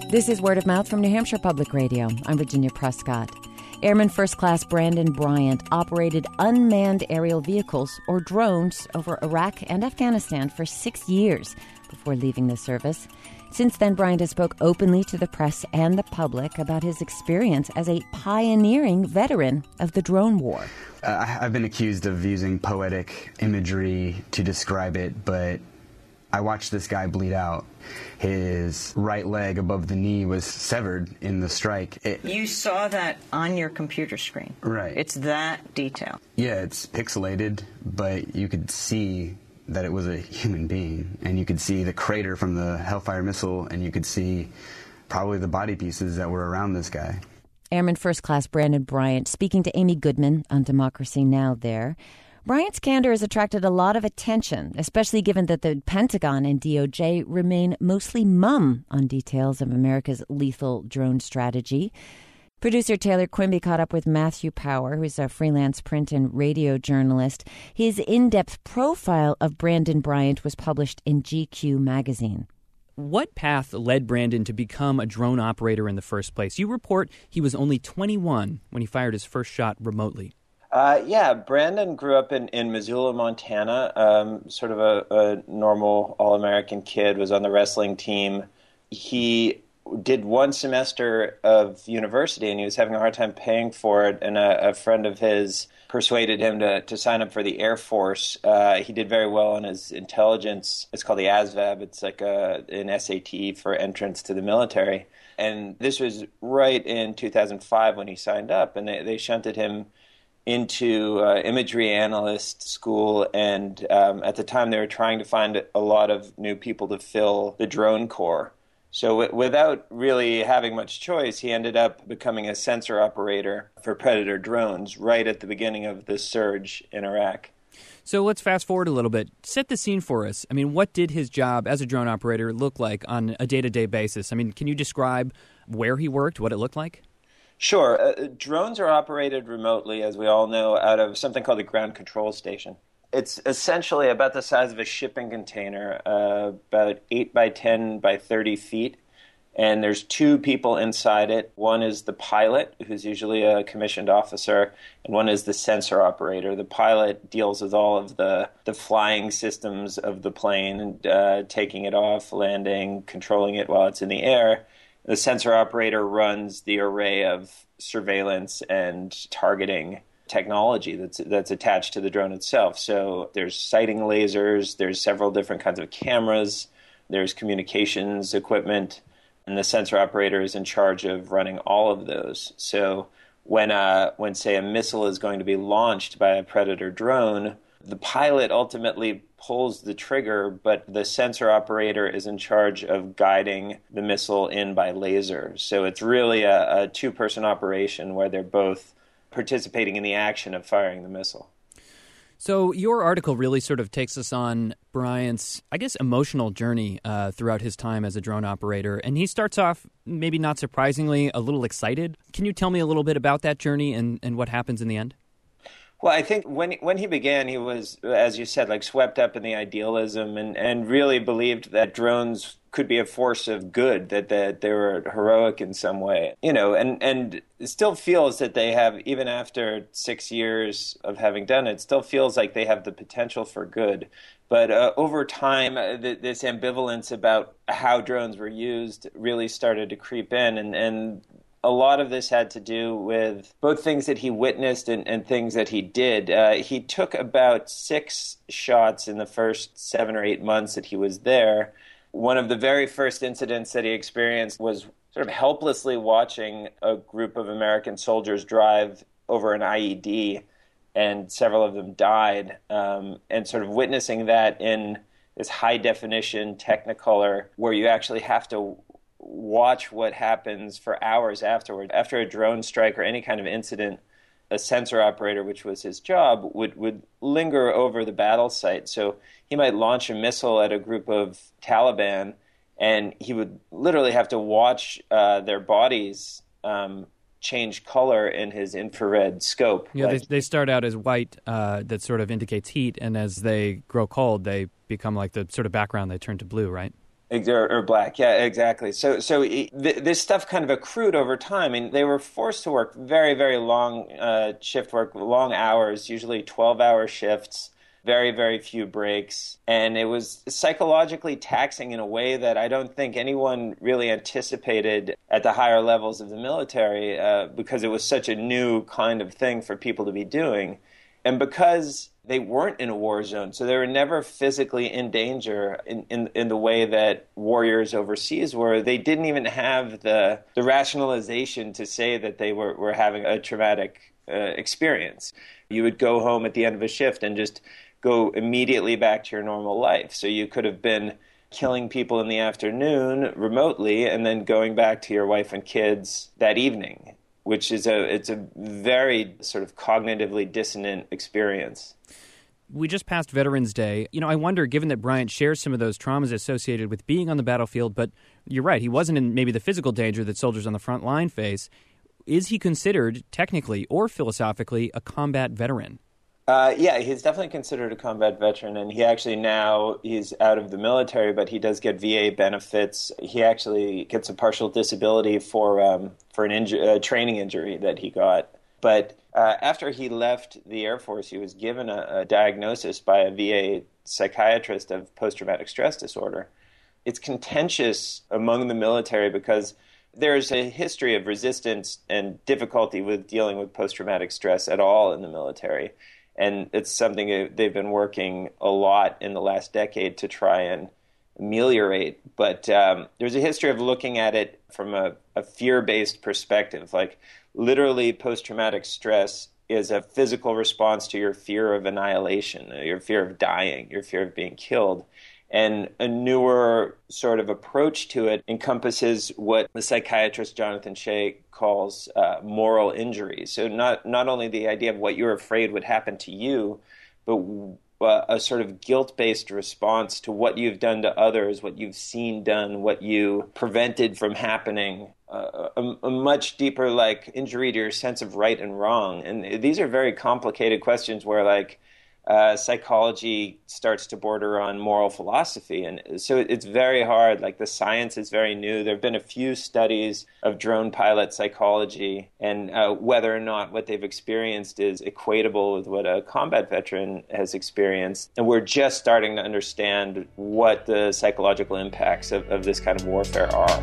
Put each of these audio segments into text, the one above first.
This is Word of Mouth from New Hampshire Public Radio. I'm Virginia Prescott. Airman First Class Brandon Bryant operated unmanned aerial vehicles, or drones, over Iraq and Afghanistan for 6 years before leaving the service. Since then, Bryant has spoke openly to the press and the public about his experience as a pioneering veteran of the drone war. I've been accused of using poetic imagery to describe it, but I watched this guy bleed out. His right leg above the knee was severed in the strike. You saw that on your computer screen. Right. It's that detail. Yeah, it's pixelated, but you could see that it was a human being, and you could see the crater from the Hellfire missile, and you could see probably the body pieces that were around this guy. Airman First Class Brandon Bryant speaking to Amy Goodman on Democracy Now! There. Bryant's candor has attracted a lot of attention, especially given that the Pentagon and DOJ remain mostly mum on details of America's lethal drone strategy. Producer Taylor Quimby caught up with Matthew Power, who's a freelance print and radio journalist. His in-depth profile of Brandon Bryant was published in GQ magazine. What path led Brandon to become a drone operator in the first place? You report he was only 21 when he fired his first shot remotely. Brandon grew up in Missoula, Montana, sort of a normal all-American kid, was on the wrestling team. He did one semester of university, and he was having a hard time paying for it, and a friend of his persuaded him to sign up for the Air Force. He did very well on his intelligence. It's called the ASVAB. It's like an SAT for entrance to the military. And this was right in 2005 when he signed up, and they shunted him into imagery analyst school, and at the time they were trying to find a lot of new people to fill the drone corps. So without really having much choice, he ended up becoming a sensor operator for Predator drones right at the beginning of the surge in Iraq. So let's fast forward a little bit. Set the scene for us. I mean, what did his job as a drone operator look like on a day-to-day basis? I mean, can you describe where he worked, what it looked like? Sure. Drones are operated remotely, as we all know, out of something called the Ground Control Station. It's essentially about the size of a shipping container, about 8 by 10 by 30 feet. And there's two people inside it. One is the pilot, who's usually a commissioned officer, and one is the sensor operator. The pilot deals with all of the flying systems of the plane, taking it off, landing, controlling it while it's in the air. The sensor operator runs the array of surveillance and targeting technology that's attached to the drone itself. So there's sighting lasers, there's several different kinds of cameras, there's communications equipment, and the sensor operator is in charge of running all of those. So when say a missile is going to be launched by a Predator drone, the pilot ultimately pulls the trigger, but the sensor operator is in charge of guiding the missile in by laser. So it's really a two-person operation where they're both participating in the action of firing the missile. So your article really sort of takes us on Bryant's, I guess, emotional journey throughout his time as a drone operator. And he starts off, maybe not surprisingly, a little excited. Can you tell me a little bit about that journey and what happens in the end? Well, I think when he began, he was, as you said, like swept up in the idealism and really believed that drones could be a force of good, that they were heroic in some way, and it still feels that they have, even after 6 years of having done it, still feels like they have the potential for good. But over time, this ambivalence about how drones were used really started to creep in, and a lot of this had to do with both things that he witnessed and things that he did. He took about 6 shots in the first 7 or 8 months that he was there. One of the very first incidents that he experienced was sort of helplessly watching a group of American soldiers drive over an IED, and several of them died, and sort of witnessing that in this high-definition Technicolor where you actually have to watch what happens for hours afterward. After a drone strike or any kind of incident, a sensor operator, which was his job, would linger over the battle site. So he might launch a missile at a group of Taliban, and he would literally have to watch their bodies change color in his infrared scope. Yeah, they start out as white that sort of indicates heat, and as they grow cold, they become like the sort of background, they turn to blue, right? Or black, yeah, exactly. So this stuff kind of accrued over time. I mean, they were forced to work very, very long shift work, long hours, usually 12-hour shifts, very, very few breaks. And it was psychologically taxing in a way that I don't think anyone really anticipated at the higher levels of the military because it was such a new kind of thing for people to be doing. And because they weren't in a war zone, so they were never physically in danger in the way that warriors overseas were. They didn't even have the rationalization to say that they were having a traumatic experience. You would go home at the end of a shift and just go immediately back to your normal life. So you could have been killing people in the afternoon remotely and then going back to your wife and kids that evening, which is it's a very sort of cognitively dissonant experience. We just passed Veterans Day. I wonder, given that Bryant shares some of those traumas associated with being on the battlefield, but you're right, he wasn't in maybe the physical danger that soldiers on the front line face, is he considered technically or philosophically a combat veteran? Yeah, he's definitely considered a combat veteran, and he actually now he's out of the military, but he does get VA benefits. He actually gets a partial disability for a training injury that he got. But after he left the Air Force, he was given a diagnosis by a VA psychiatrist of post-traumatic stress disorder. It's contentious among the military because there's a history of resistance and difficulty with dealing with post-traumatic stress at all in the military. And it's something they've been working a lot in the last decade to try and ameliorate. But there's a history of looking at it from a fear-based perspective. Like literally post-traumatic stress is a physical response to your fear of annihilation, your fear of dying, your fear of being killed. And a newer sort of approach to it encompasses what the psychiatrist Jonathan Shea calls moral injury. So not only the idea of what you're afraid would happen to you, but a sort of guilt-based response to what you've done to others, what you've seen done, what you prevented from happening, a much deeper injury to your sense of right and wrong. And these are very complicated questions where psychology starts to border on moral philosophy. And so it's very hard. The science is very new. There have been a few studies of drone pilot psychology and whether or not what they've experienced is equatable with what a combat veteran has experienced. And we're just starting to understand what the psychological impacts of this kind of warfare are.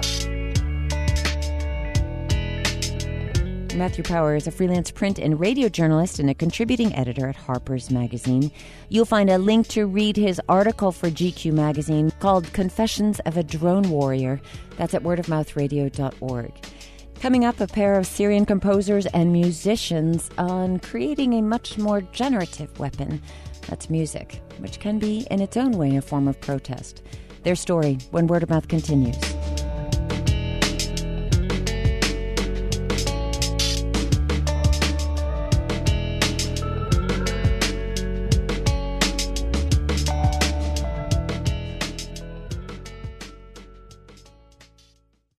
Matthew Power is a freelance print and radio journalist and a contributing editor at Harper's Magazine. You'll find a link to read his article for GQ Magazine called Confessions of a Drone Warrior. That's at wordofmouthradio.org. Coming up, a pair of Syrian composers and musicians on creating a much more generative weapon. That's music, which can be in its own way a form of protest. Their story when Word of Mouth continues.